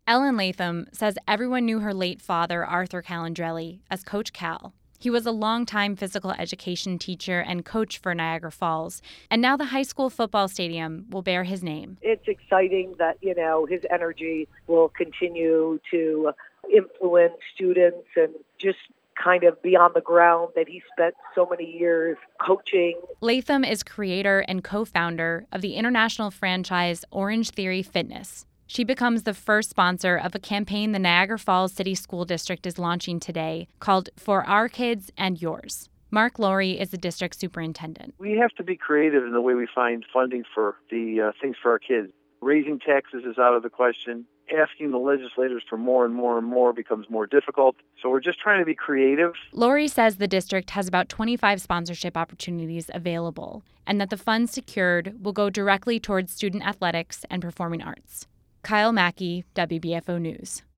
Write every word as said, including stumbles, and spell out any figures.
Ellen Latham says everyone knew her late father, Arthur Calandrelli, as Coach Cal. He was a longtime physical education teacher and coach for Niagara Falls, and now the high school football stadium will bear his name. It's exciting that, you know, his energy will continue to influence students and just kind of be on the ground that he spent so many years coaching. Latham is creator and co-founder of the international franchise Orange Theory Fitness. She becomes the first sponsor of a campaign the Niagara Falls City School District is launching today called For Our Kids and Yours. Mark Laurie is the district superintendent. We have to be creative in the way we find funding for the uh, things for our kids. Raising taxes is out of the question. Asking the legislators for more and more and more becomes more difficult. So we're just trying to be creative. Laurie says the district has about twenty-five sponsorship opportunities available, and that the funds secured will go directly towards student athletics and performing arts. Kyle Mackey, W B F O News.